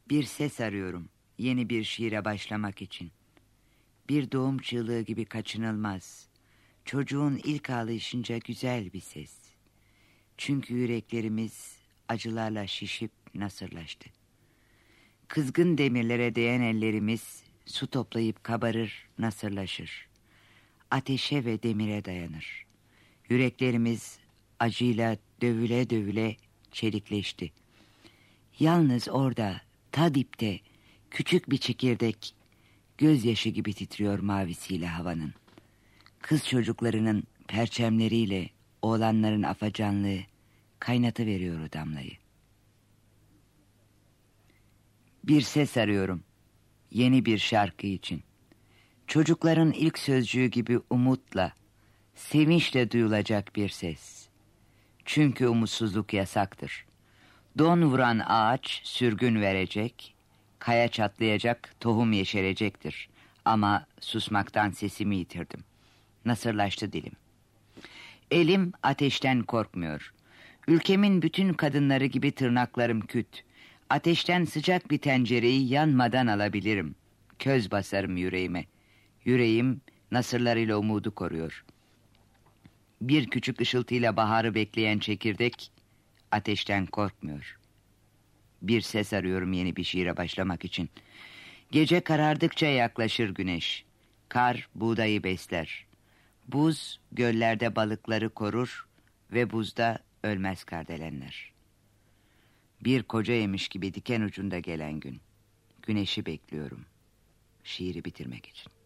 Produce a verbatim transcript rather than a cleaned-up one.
Bir ses arıyorum, yeni bir şiire başlamak için. Bir doğum çığlığı gibi kaçınılmaz. Çocuğun ilk ağlayışınca güzel bir ses. Çünkü yüreklerimiz acılarla şişip nasırlaştı. Kızgın demirlere değen ellerimiz su toplayıp kabarır, nasırlaşır. Ateşe ve demire dayanır. Yüreklerimiz acıyla dövüle dövüle çelikleşti. Yalnız orada, ta dipte, küçük bir çekirdek gözyaşı gibi titriyor mavisiyle havanın. Kız çocuklarının perçemleriyle oğlanların afacanlığı kaynatıveriyor o damlayı. Bir ses arıyorum, yeni bir şarkı için. Çocukların ilk sözcüğü gibi umutla, sevinçle duyulacak bir ses. Çünkü umutsuzluk yasaktır. Don vuran ağaç sürgün verecek, kaya çatlayacak, tohum yeşerecektir. Ama susmaktan sesimi yitirdim. Nasırlaştı dilim. Elim ateşten korkmuyor. Ülkemin bütün kadınları gibi tırnaklarım küt. Ateşten sıcak bir tencereyi yanmadan alabilirim. Köz basarım yüreğime. Yüreğim nasırlarıyla umudu koruyor. Bir küçük ışıltıyla baharı bekleyen çekirdek ateşten korkmuyor. Bir ses arıyorum yeni bir şiire başlamak için. Gece karardıkça yaklaşır güneş. Kar buğdayı besler. Buz göllerde balıkları korur ve buzda ölmez kardelenler. Bir koca yemiş gibi diken ucunda gelen gün. Güneşi bekliyorum. Şiiri bitirmek için.